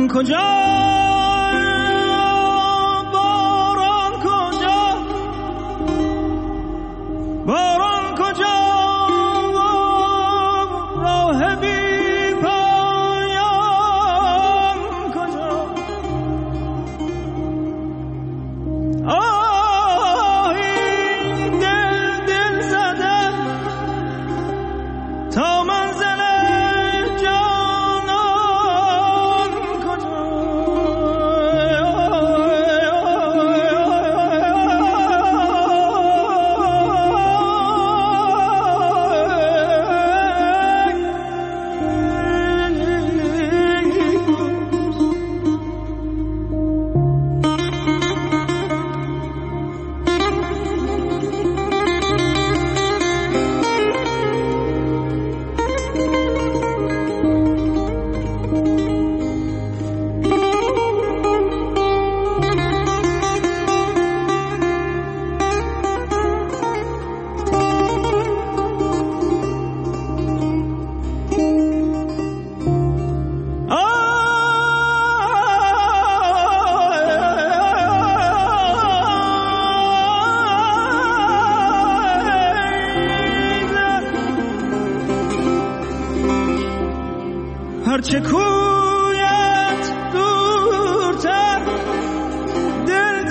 هرچه کویت دورتر دل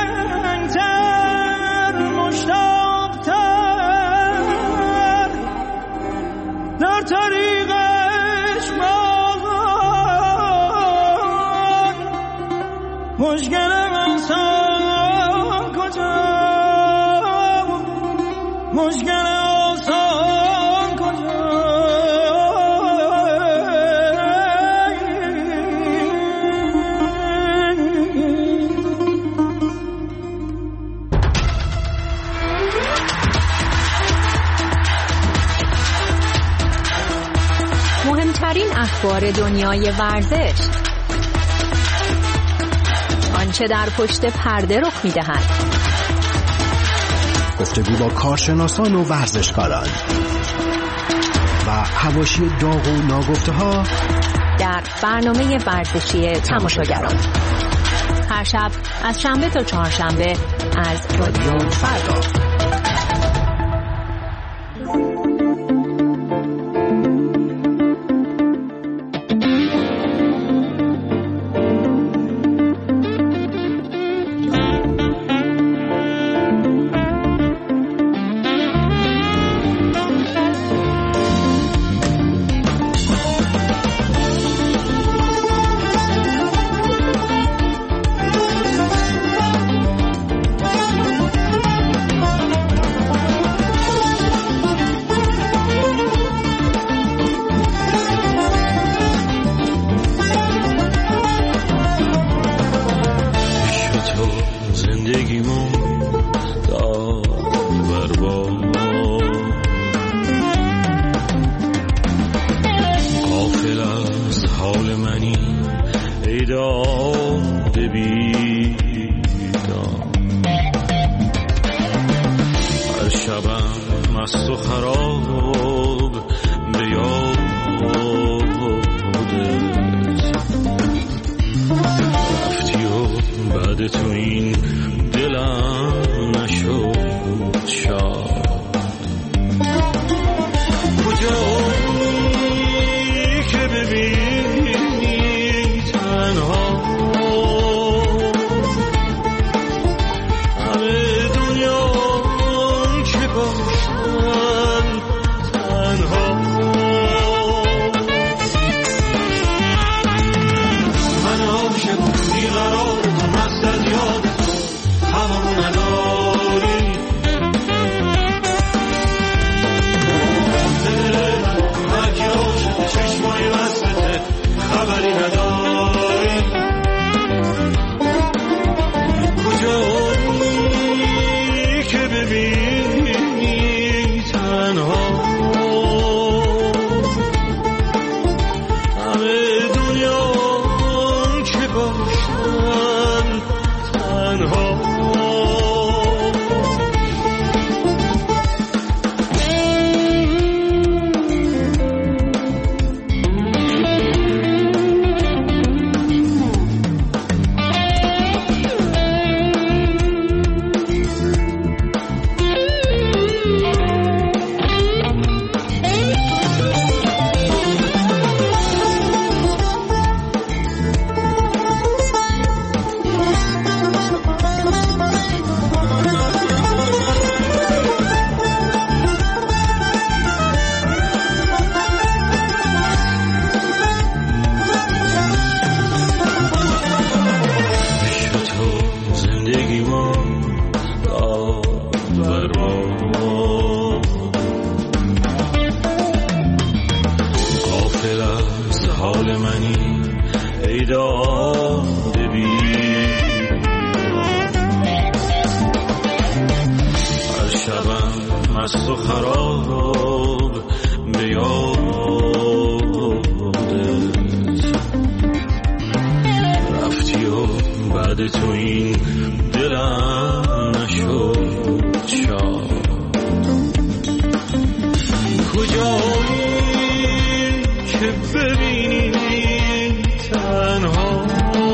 تنگتر مشتاقتر در طریقش بازان مشکلم انسان کجا مشکل آسان کجا مهمترین اخبار دنیای ورزش، آنچه در پشت پرده رخ می‌دهد، گفتگو با کارشناسان و ورزشکاران و حواشی داغ و ناگفته‌ها در برنامه ورزشی تماشاگران، هر شب از شنبه تا چهارشنبه از رادیو فردا. غافل از حال منی ای داده بی هر شبم مست و خراب به یادت رفتی و بعد تو این دلم نشد شاد کجایی که ببینی تنها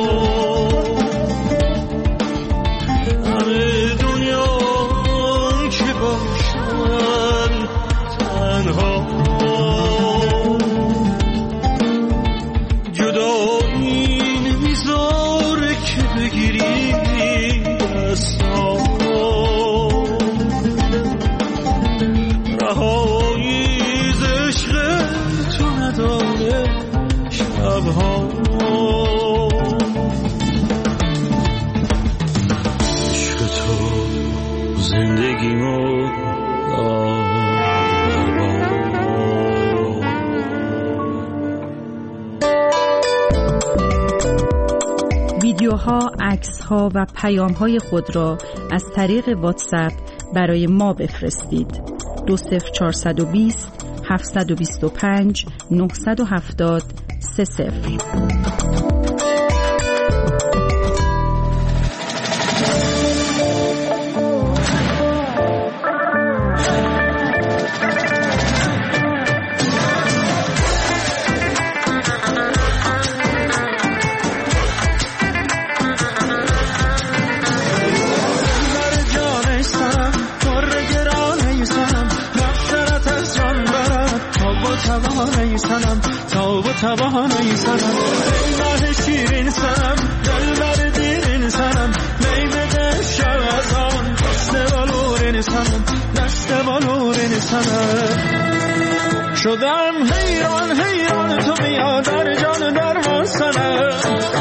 همه دنیا که باشن تنها جدایی نمیذاره که بگیری دستام رهایی ز عشق تو نداره شبها عشق تو زندگیمو ویدیوها، عکس‌ها و پیام‌های خود را از طریق واتساپ برای ما بفرستید. 20420 725 970 30. توانایی سنم ای ماه شیرین سنم دل بر دیرین سنم می بده شوزان دست بالورین سنم دست بالورین سنم شدم حیران حیران تو بیا در جان درمان سنم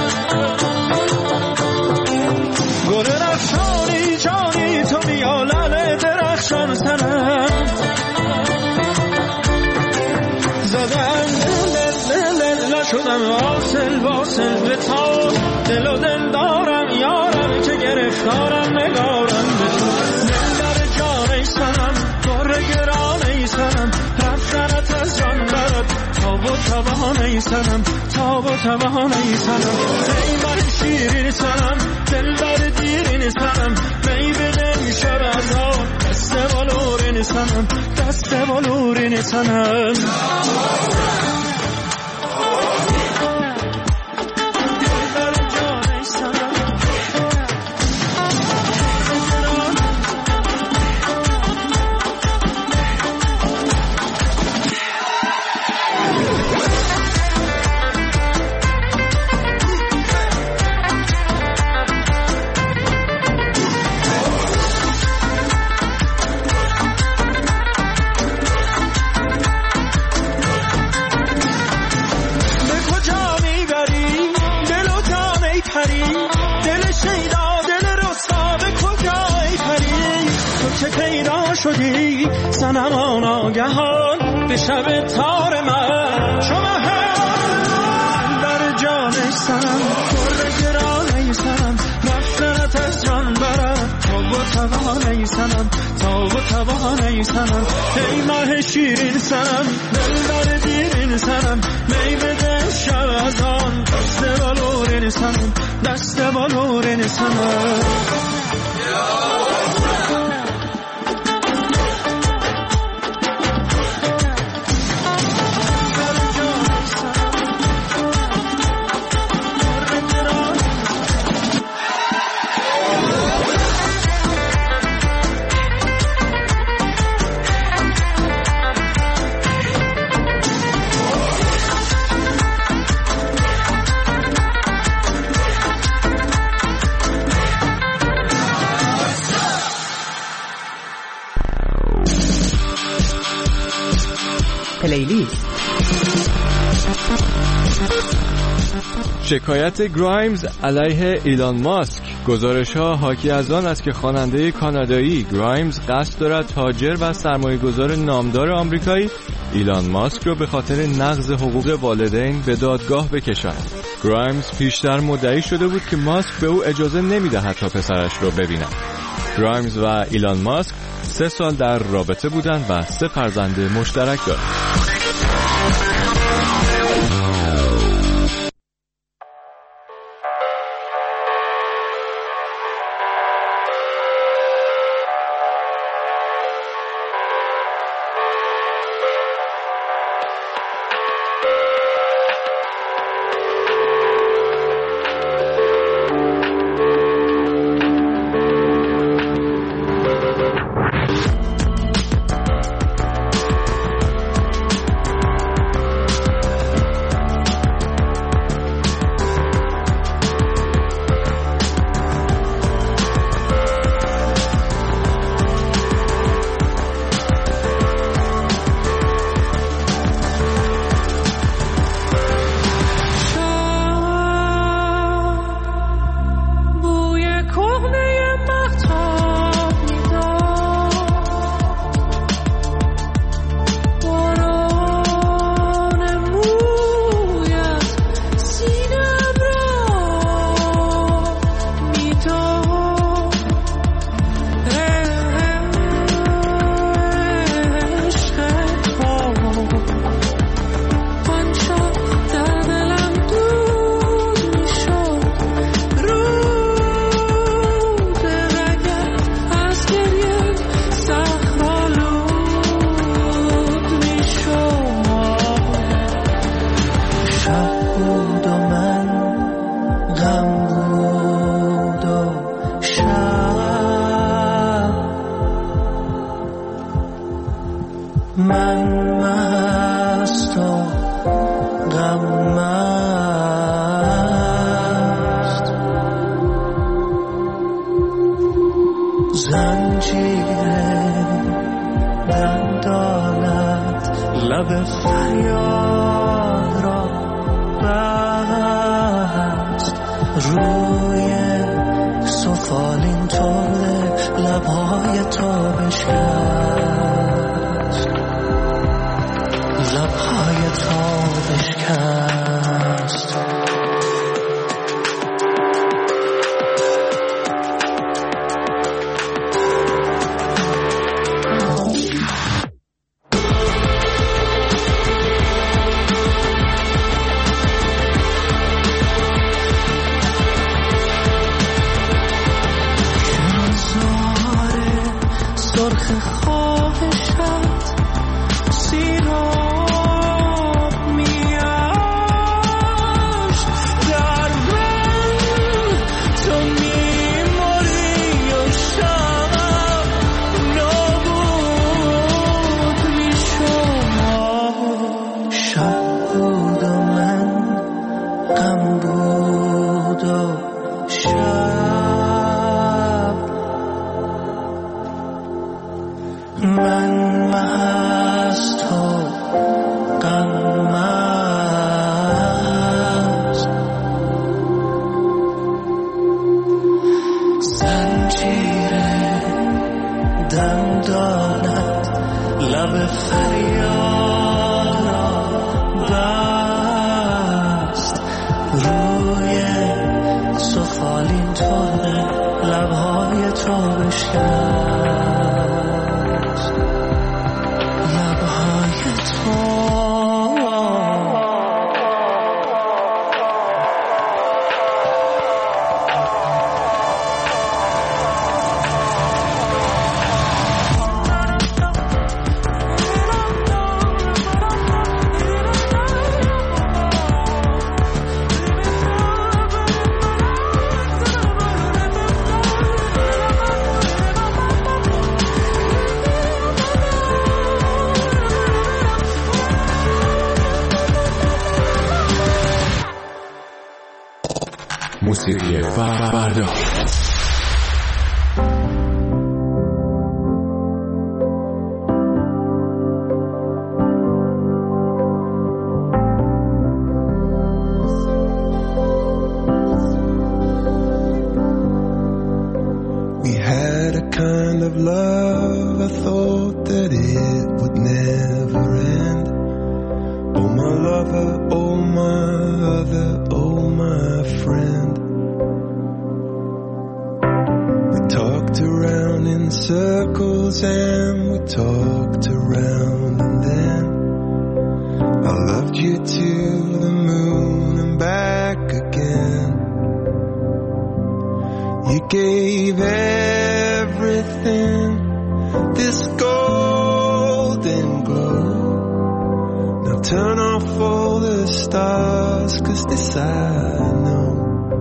گل رخشانی جانی تو بیا لال درخشان سنم زدم شدم واصل به تا دل و دل دارم یارم که گرفتارم نگارم به تو دل در جان ای سنم بار گران ای سنم رفتنت از جان برد تاب و تبان ای سنم تاب و تبان ای سنم ای من شیرین سنم دل بر دیرین سنم می بدم شب از آن دست بالورین سنم دست بالورین سنم سنم آناگهان به شب تار من شما هم در جان سنم پر گران سنم رفتنت از جان برد تاب و توان سنم تاب و توان سنم ای ماه شیرین سنم دل بر دیرین سنم می بده شب از آن دست بالورین سنم دست بالورین سنم پلیلیست شکایت گرایمز علیه ایلان ماسک. گزارش‌ها حاکی از آن است که خواننده کانادایی گرایمز قصد دارد تاجر و سرمایه‌گذار نامدار آمریکایی ایلان ماسک را به خاطر نقض حقوق والدین به دادگاه بکشاند. گرایمز پیشتر مدعی شده بود که ماسک به او اجازه نمی‌دهد تا پسرش را ببیند. گرایمز و ایلان ماسک 3 سال در رابطه بودند و 3 فرزند مشترک دارند. موسیقی بردار. of love, I thought that it would never end. Oh my lover, oh my other, oh my friend. We talked around in circles and we talked around, and then I loved you to the moon and back again. You gave everything this golden glow. Now turn off all the stars, 'cause this I know,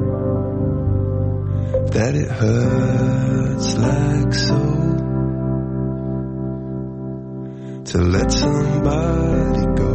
that it hurts like so to let somebody go.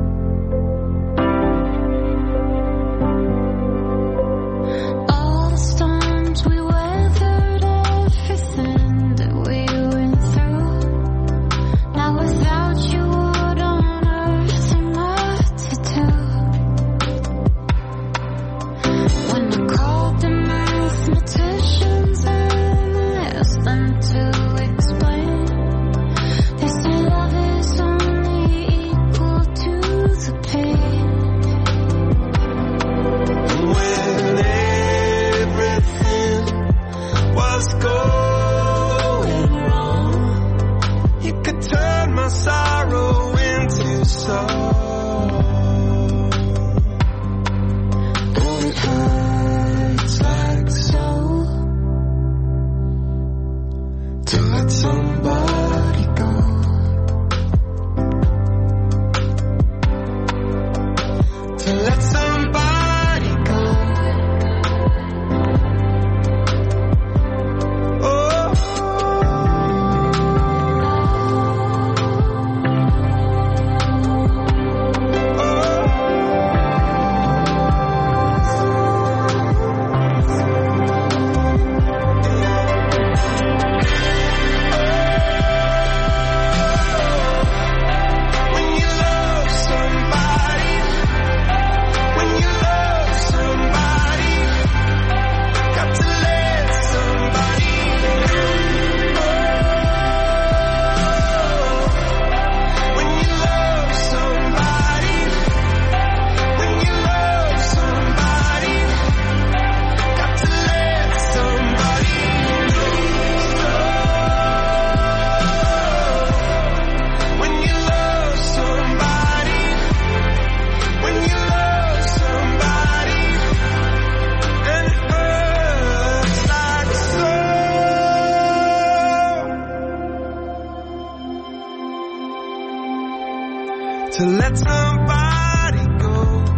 To let somebody go,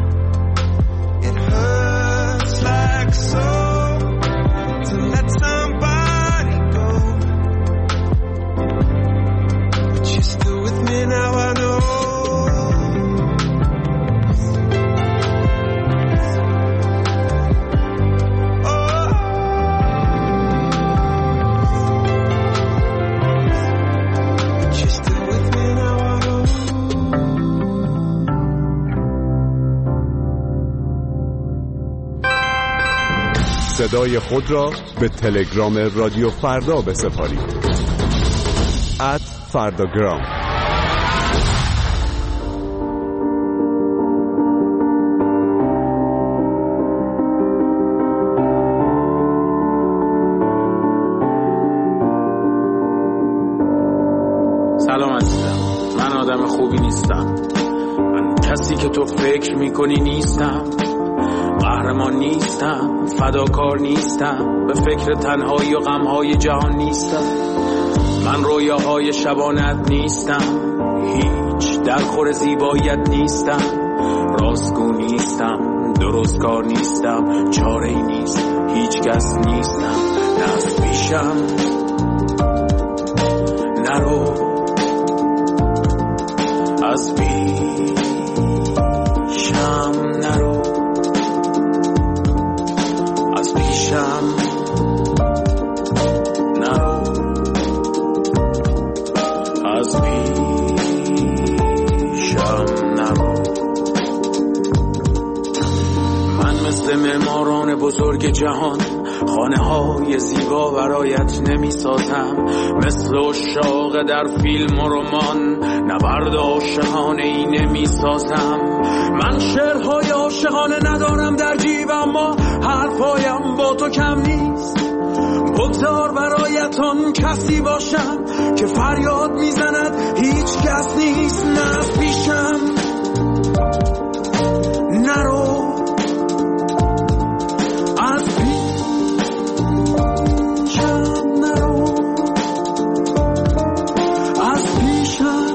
it hurts like so. To let somebody go, but you're still with me now, I know. صدای خود را به تلگرام رادیو فردا بسپارید. @فرداگرام. سلام عزیزم، من آدم خوبی نیستم. من کسی که تو فکر میکنی نیستم. قهرمان نیستم، فداکار نیستم، به فکر تنهایی و غمهای جهان نیستم. من رویاهای شبانت نیستم، هیچ درخور زیباییت نیستم. راستگو نیستم، درستکار نیستم، چاره‌ای نیست، هیچ کس نیستم. نه از پیشم نرو، از پیشم نرو، از پیشم نرو، از پیشم نرو. من مثل معماران بزرگ جهان خانه های زیبا برایت نمی سازم، مثل عشاق در فیلم و رمان نبرد عاشقانه ای نمی سازم. من شعرهای عاشقانه ندارم در جیب، اما حرفایم با تو کم نیست. بگذار برایتان کسی باشم که فریاد میزند هیچ کس نیست. نه از پیشم نرو، از پیشم نرو، از پیشم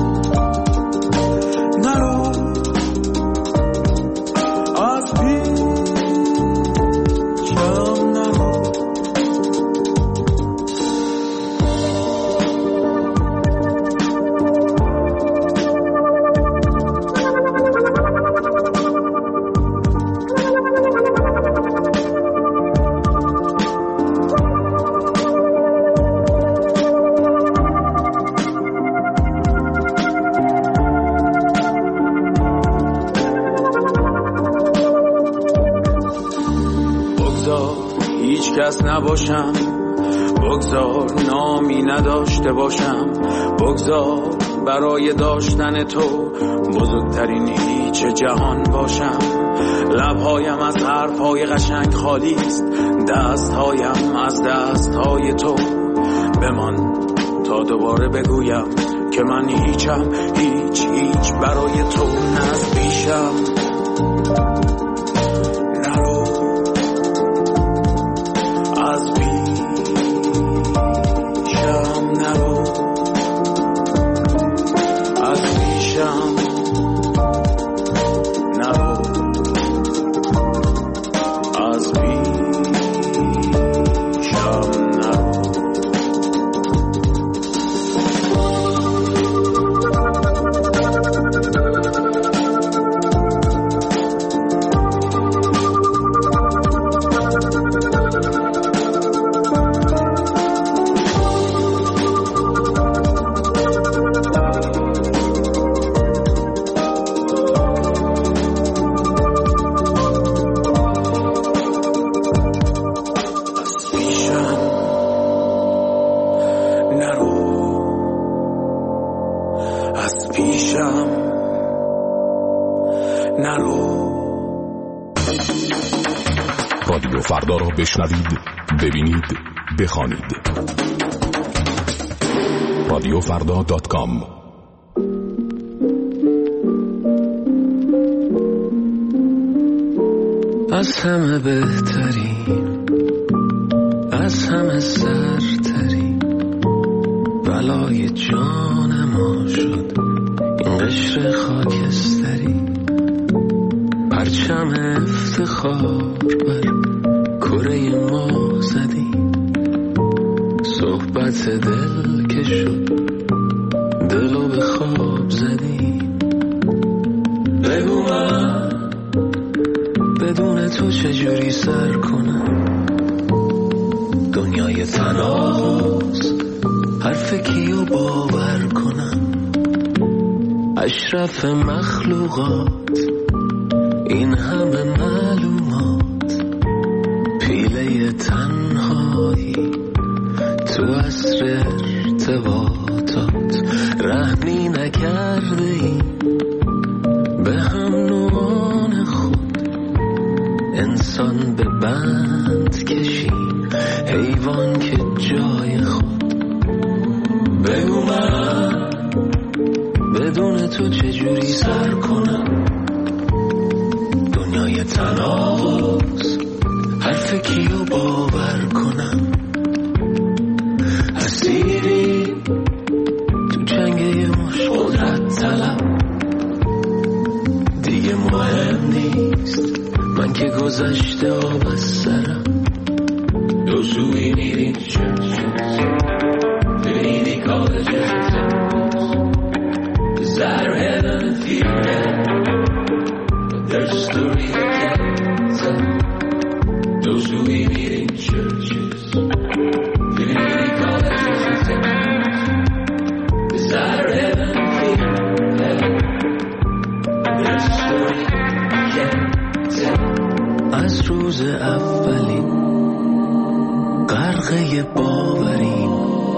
نرو، از پیشم نرو. هیچ کس نباشم، بگذار نامی نداشته باشم، بگذار برای داشتن تو بزرگترین هیچ جهان باشم. لبهایم از حرفهای قشنگ خالی است، دستهایم از دستهای تو. بمان تا دوباره بگویم که من هیچم، هیچ برای تو. از پیشم نرو، از پیشم نرو، از پیشم نرو، از پیشم نرو. رادیو فردا را بشنوید، ببینید، بخوانید. radiofrda.com. از همه بهترین، از همه سرترین، بلای جان ما شد این قشر خاکستری. پرچم افتخار بر کره ما زدیم، صحبت دل که شد دلو به خواب زدیم. بگو من بدون تو چجوری سر کنم، دنیای تناس حرف کیو باور کنم. اشرف مخلوقات این همه معلومات، پیله تنهایی تو عصر ارتباطات. رحمی نکرده ایم به هم نوعان خود، انسان به بند کشیم حیوان که جای خود. بگو من بدون تو چجوری سر کنم، دنیای تناس حرف کیو باور کنم. اسیری تو جنگه مش قدرت طلب، دیگه مهم نیست من که گذشته آب از سرم. Those who we need in churches, community colleges and temples, desire heaven and fear hell, but there's a story that can't tell. Those who we meet in churches, community colleges and temples, desire heaven and fear hell, but there's a story that can't tell. از روز اولین غرقه باوریم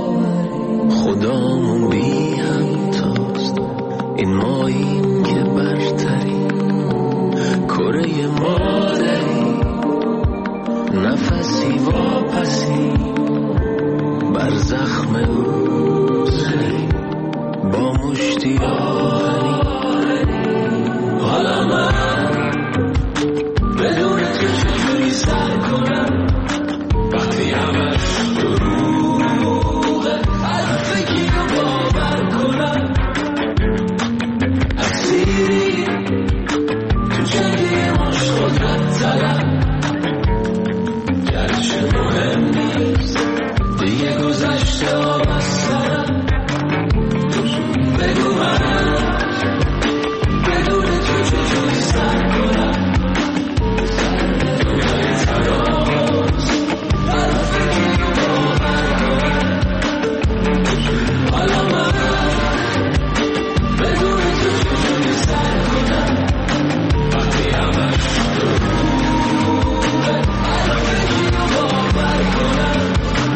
خدامون بی همتاست این ماییم که برتریم کره مادری نفسی واپسی بر زخم او زنیم با مشتی آهنی حالا من بدون تو چجوری سر کنم وقتی همش دروغه حرف کی رو باور کنم اسیری تو جنگی ماش قدرت طلب گرچه مهم نیست دیگه گذشته آب از سرم بگو من بدون تو چجوری سر کنم دنیای تراز حرف کی رو باور کنم حالا من بدون تو چجوری سر کنم وقتی همش دروغه حرف کی رو باور کنم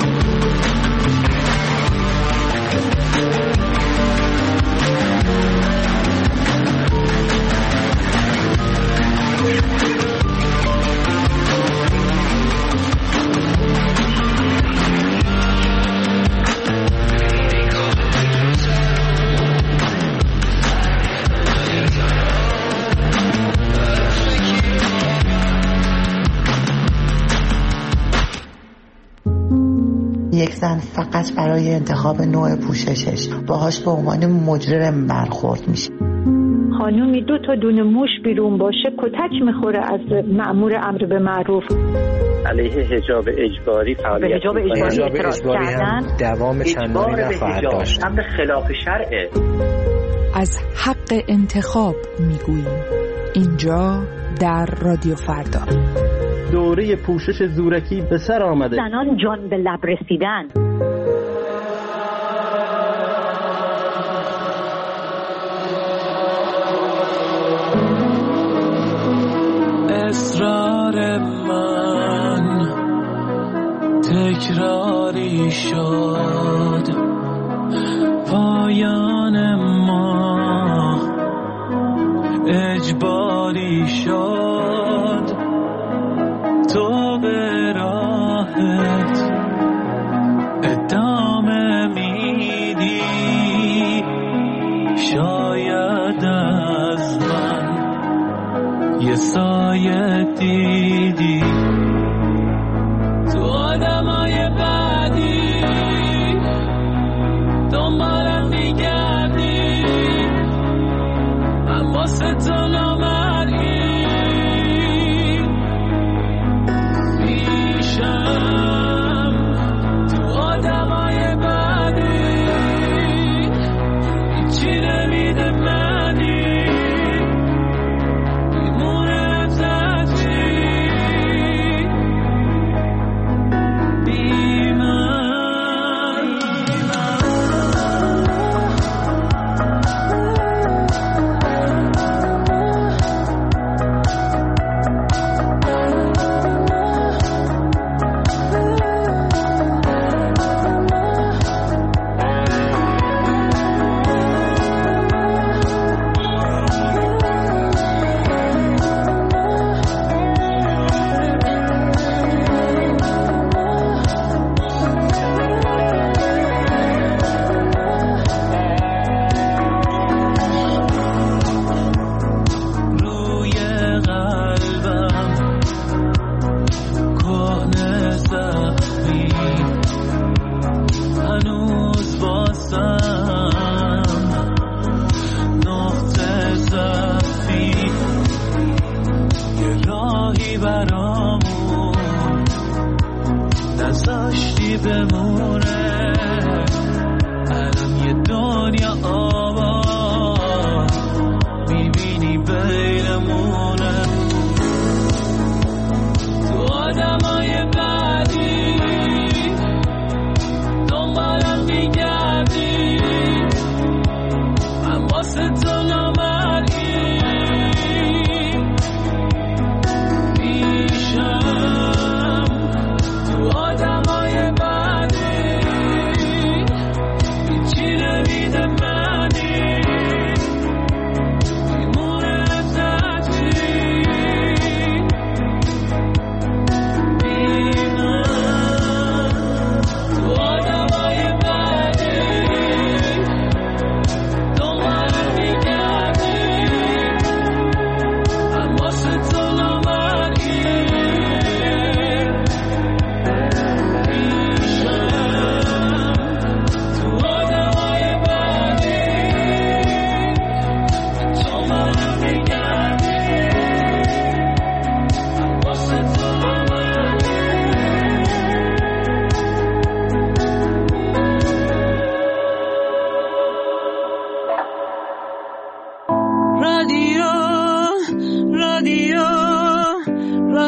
یک زن فقط برای انتخاب نوع پوششش باهاش به عنوان مجرم برخورد میشه. خانومی 2 تا دونه موش بیرون باشه کتک میخوره از مأمور امر به معروف. علیه حجاب اجباری فعالیت حجاب اجباری هم دوام چندانی نخواهد داشت. امر خلاف شرعه. از حق انتخاب میگوییم اینجا در رادیو فردا. دوره پوشش زورکی به سر آمده. زنان جان به لب رسیدن. اصرار من تکراری شد پایان ما اجباری شد تو به راحت ادامه میدی شاید از من یه سایه دیدی تو آدمای بعدی دنبالم میگردی من واسه تو نامرئی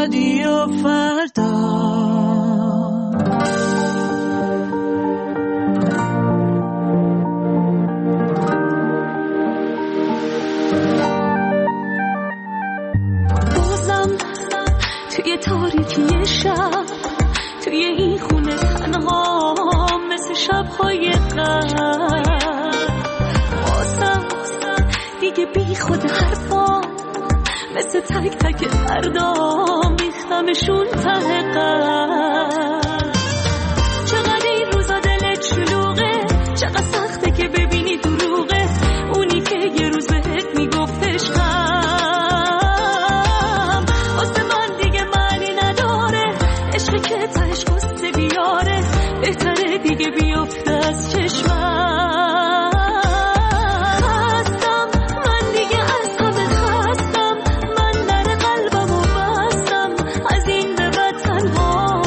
رادیو فردا. توی تاریکی شب، توی این خونه تنها مثل شب‌های قبل، واسم دیگه بی خود حرفا مثل تک تک دردام ریختمشون ته قلب. چقدر این روزا دلت شلوغه، چقدر سخته که ببینی دروغه اونی که یه روز بهت میگفتش که تاش قصه بیاره، بهتره دیگه بیفته از چشمم. خستم من دیگه از همه خستم، من در قلبمو بستم، از این به بعد تنها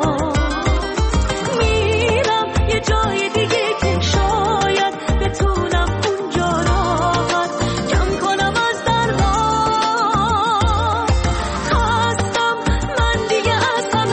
میرم یه جای دیگه که شاید بتونم اونجا راحت کم کنم از درها. خستم من دیگه از همه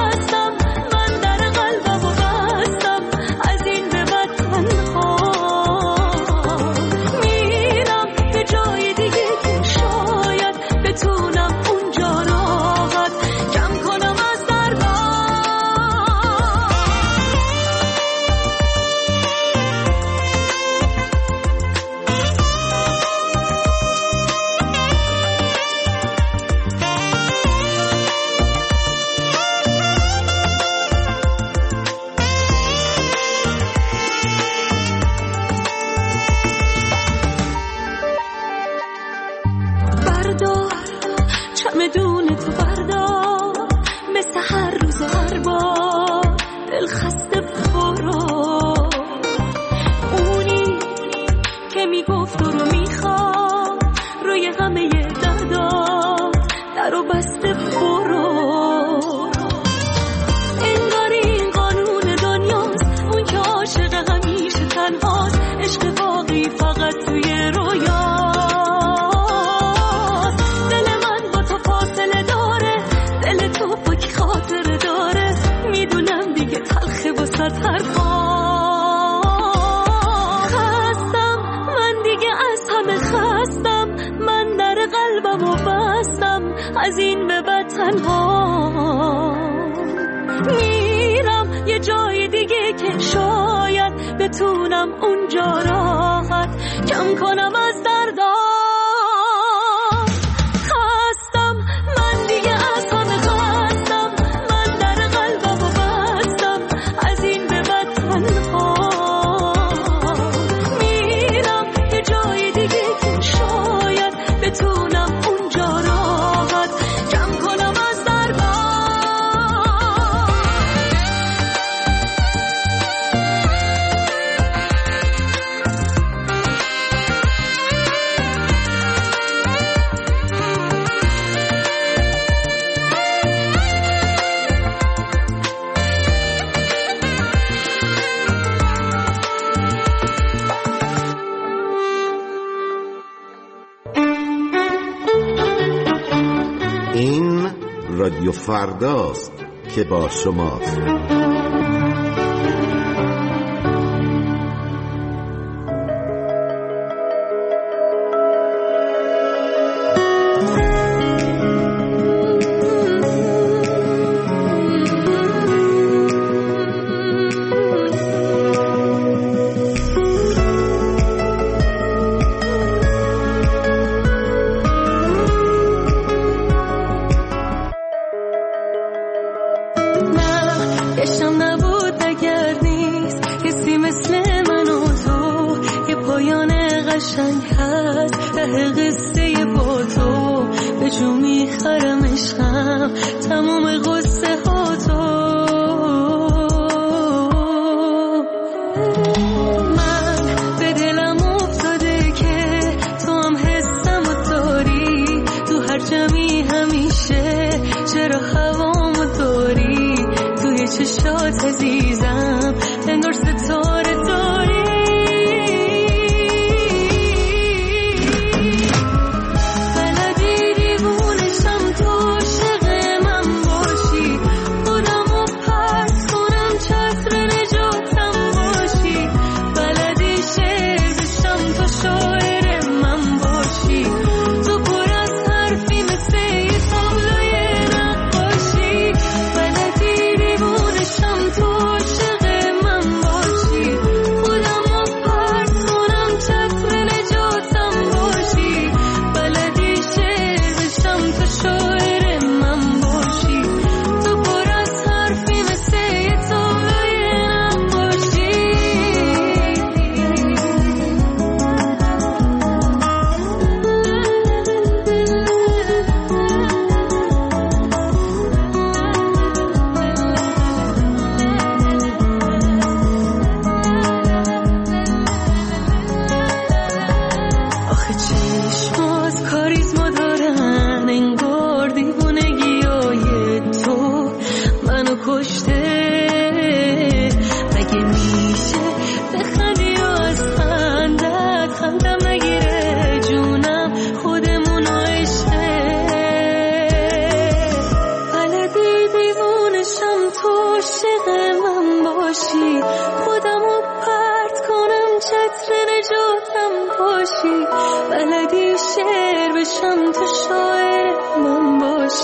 از این به بعد تنها میرم یه جای دیگه که شاید بتونم اونجا راحت کم کنم از دردا. خستم من دیگه از همه خستم، من در قلبمو بستم، از این به بعد تنها میرم یه جای دیگه که شاید بتونم اونجا راحت کم کنم از دردا. این رادیو فرداست که با شماست.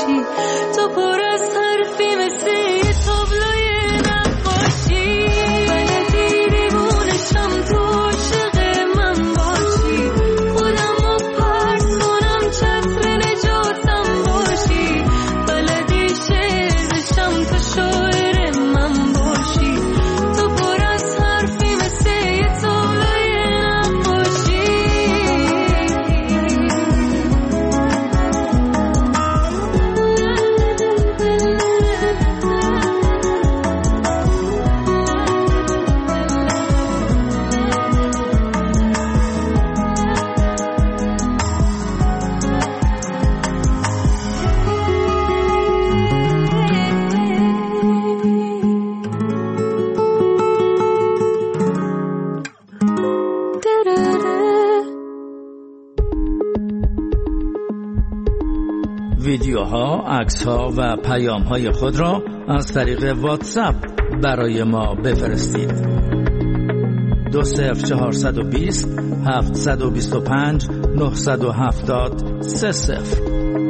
باشی، تو پر از حرفی مثل یه تابلوی نقاشی. بلدی دیوونشم تو عاشق من باشی، خودم رو پرت کنم چتر نجاتم باشی. بلدی شعرشم تو شاعر من باشی، تو پر از حرفی مثل یه تابلوی نقاشی. ویدیوها، عکس‌ها و پیام‌های خود را از طریق واتساپ برای ما بفرستید. 20420 725 970 30.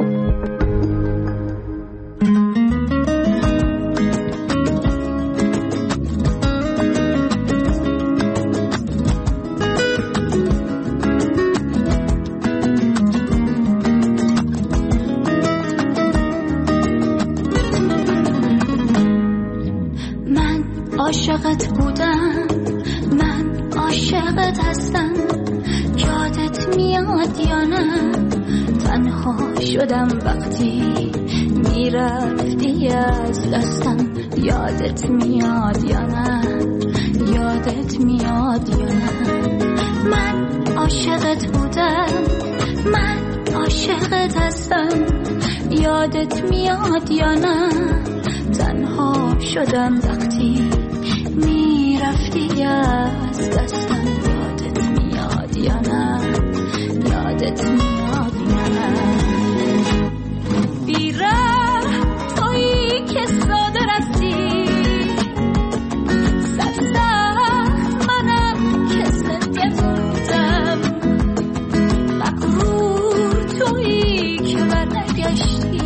عاشقت بودم، من عاشقت هستم، یادت میاد یا نه؟ تنها شدم وقتی میرفتی از دستم، یادت میاد یا نه؟ یادت میاد یا نه؟ من عاشقت بودم، من عاشقت هستم، یادت میاد یا نه؟ تنها شدم وقتی میرفتی از دستم، یادت میاد یا نه؟ یادت میاد یا نه؟ بیره تویی که ساده رفتی، سرسخت منم که زنده بودم، مغرور تویی که برنگشتی،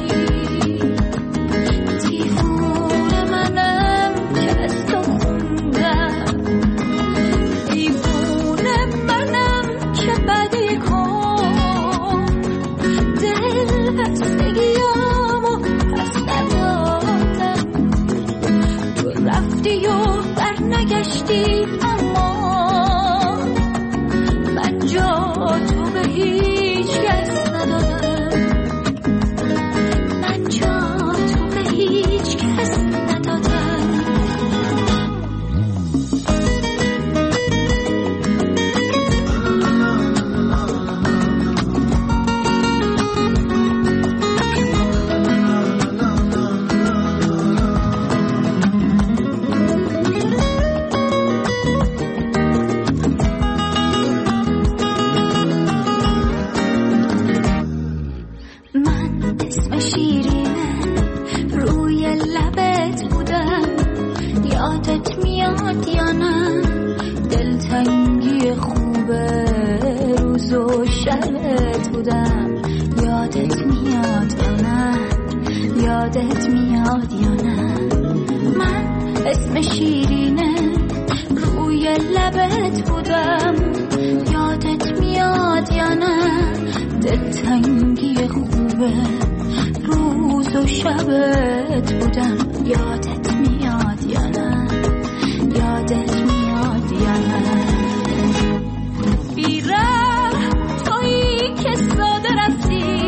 اما من جا تو به هیچ کس ندادم، من جا تو به هیچ کس ندادم. یادت میاد یا نه؟ من اسم شیرینه روی لبت بودم، یادت میاد یا نه؟ دلتنگی خوبه روز و شبت بودم، یادت میاد یا نه؟ یادت میاد یا نه؟ بیره تویی که ساده رفتی،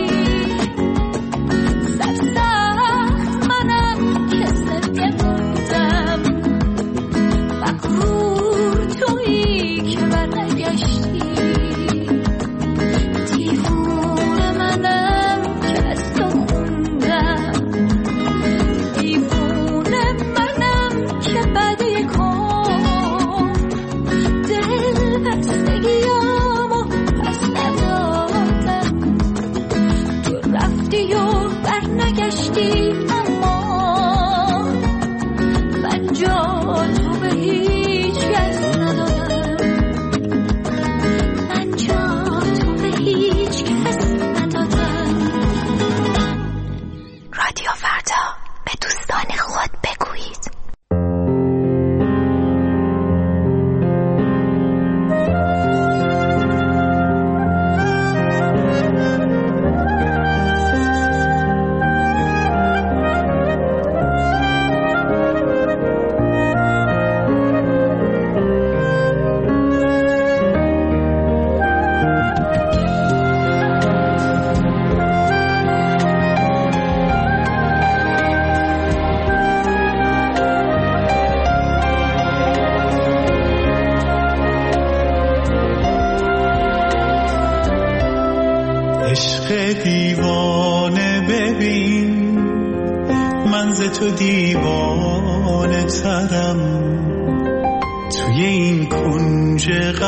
تو دیوانه ترم، توی این کنج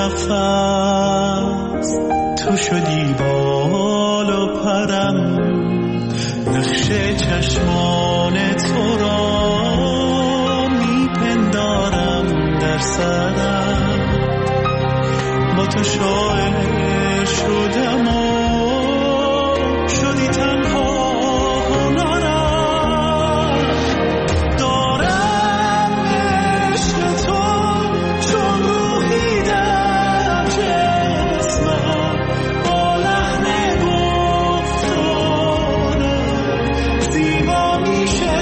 قفس تو شدی بال و پرم، نقش چشمان تو را میپندارم در سرم، با تو شاعر شدم و شدی تنها هنرم، دارم عشق تو چون روحی در جسمم، با لحن گفتارم زیبا میشه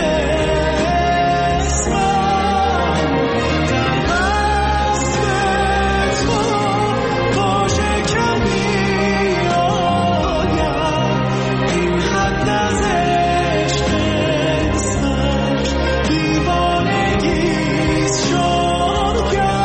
اسمم، در وصف تو واژه کمی آید، این حد از عشق اسمش دیوانگیست شاید.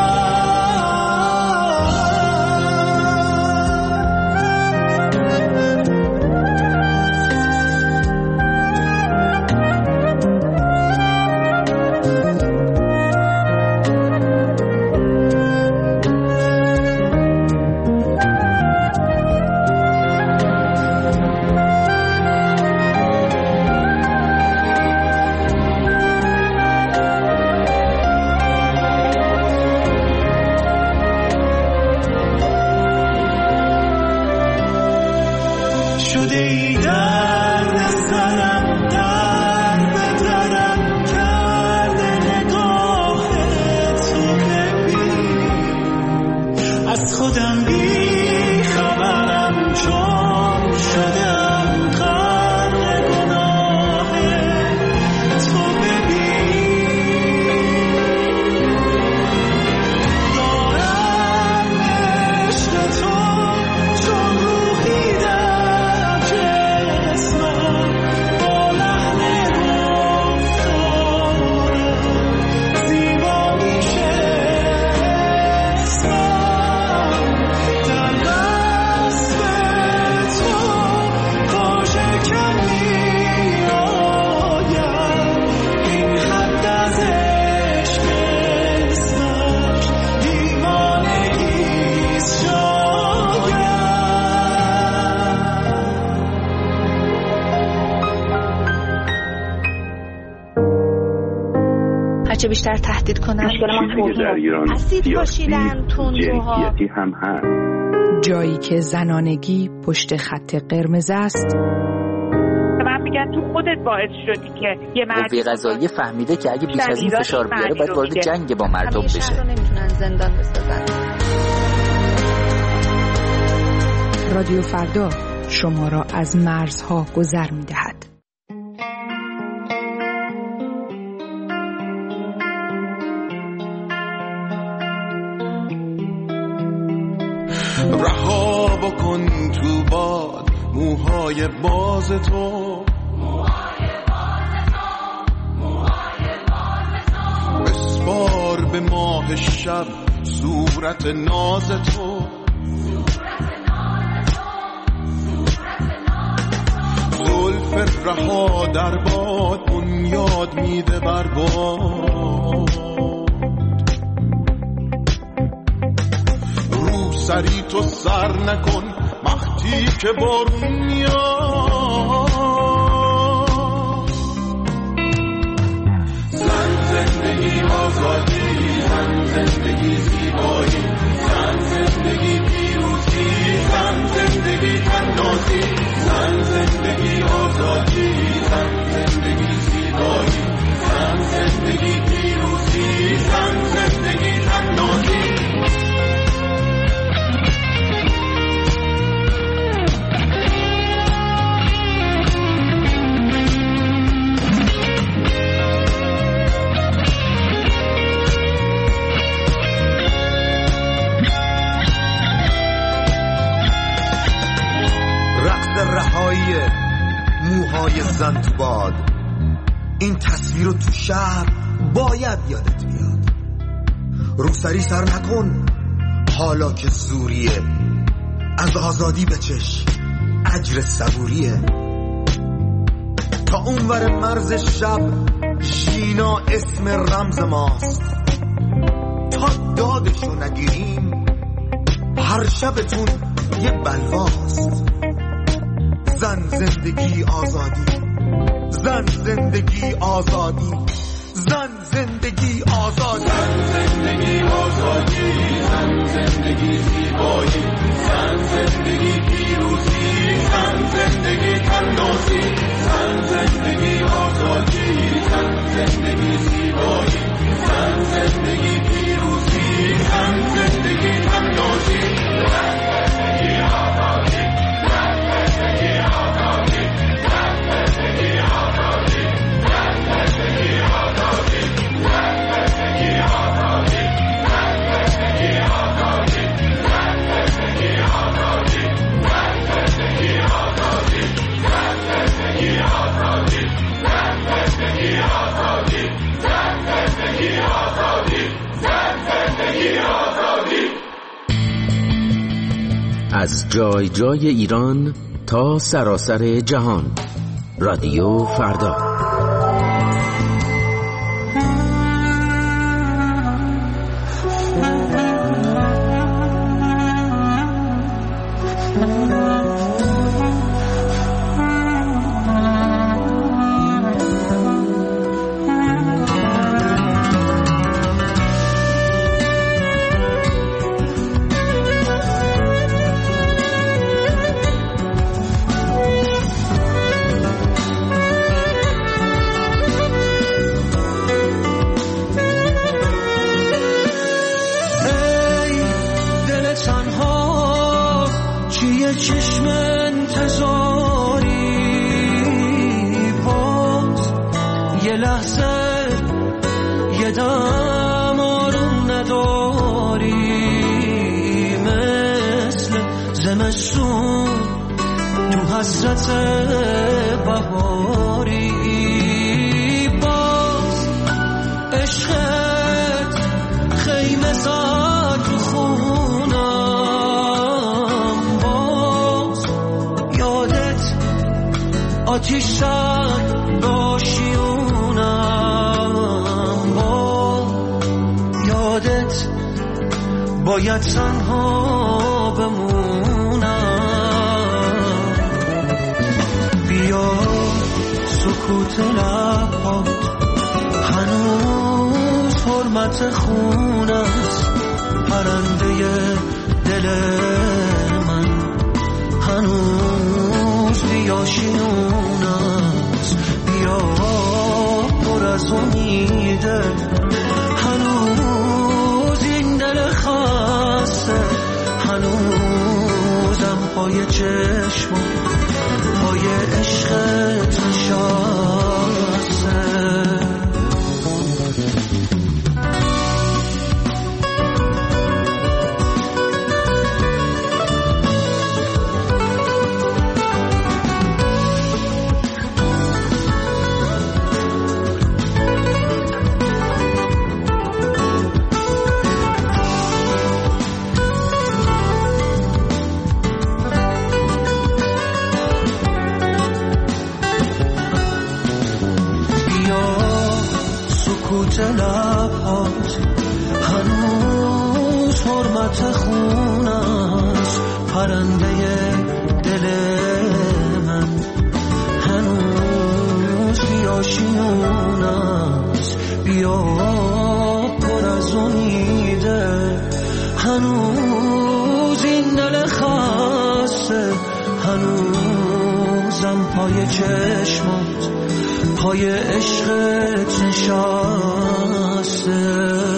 شده ای درد سرم، در بدرم کرده نگاه تو ببین، از خودم بی خبرم چون شدم غرق گناه تو ببین، دارم عشق تو چون روحی در جسمم، با لحن گفتارم زیبا میشه اسمم، در وصف تو واژه کمی آید، این حد از عشق اسمش دیوانگیست شاید. هرچه بیشتر تهدید کنن چیزی که در ایران اسید پاشیدن تندروها، جنسیتی هم هست. جایی که زنانگی پشت خط قرمز است، من میگن تو خودت باعث شدی که یه مرد قوه قضاییه فهمیده که اگه بیش از این فشار بیاره باید وارد جنگ با مردم بشه. رو نمیتونن زندان بسازن. رادیو فردا شما را از مرزها گذر می‌دهد. رها بکن تو باد موهای باز تو، بسپار به ماه شب صورت ناز تو، زلف رها در باد بنیاد میده بر باد، رو سری تو سر نکن وقتی که بارون میاد، زن زندگی آزادی، زن زندگی زیبایی، زن زندگی پیروزی، زن زندگی تنازی، زن زندگی آزادی، زن زندگی زیبایی، زن زندگی پیروزی، زن زندگی تنازی. رهایی موهای زن تو باد، این تصویر رو تو شهر باید یادت بیاد. روسری سر نکن حالا که زوریه، از آزادی بچش اجر صبوریه. تا اونور مرز شب کینا اسم رمز ماست، تا دادشو نگیریم هر شبتون یه بلواست. زن زندگی آزادی، زن زندگی آزادی، زن زندگی آزادی، زن زندگی آزادی، زن زندگی زیبایی، زن زندگی پیروزی، زن زندگی تنازی، زن زندگی آزادی، زن زندگی زیبایی، زن زندگی پیروزی، زن زندگی تنازی، زن زندگی آزادی، زن زندگی آزادی، زن زندگی آزادی، زن زندگی آزادی، زن زندگی آزادی، زن زندگی آزادی، زن زندگی آزادی، زن زندگی آزادی، زن زندگی آزادی، زن زندگی آزادی، زن زندگی آزادی، زن زندگی آزادی. از جای جای ایران تا سراسر جهان، رادیو فردا. چشم انتظاری باز یه لحظه یه دم آروم نداری، مثل زمستون تو حسرت بهاری. باز عشقت خیمه زد تو خونم، باز یادت آتیش زد داشیونم، باز یادت باید تنها بمونم. بیا سکوت لبات هنوز حرمت خون است، پرنده دل من هنوز بیاشیون است. بیا پر از امیده هنوز این دل خسته، هنوزم پای چشم پای عشقت نشسته. لبات هنوز حرمت خون است، پرنده دل من هنوز بیاشیون است. بیا پر از امیده هنوز این دل خسته، هنوزم پای چشمات پای عشقت نشسته.